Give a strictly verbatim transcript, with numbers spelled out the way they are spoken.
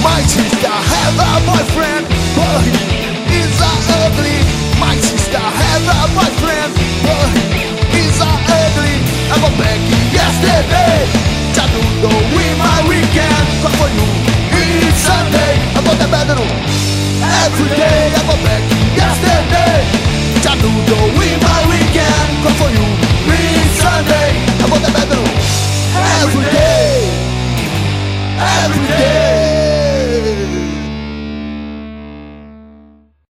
My sister has a boyfriend, but he is a ugly. My sister has a boyfriend, but he is a ugly. I got back yesterday, já não in my weekend. Só foi um It's Sunday, I got the bedroom every day. I got back yesterday, já não in my weekend.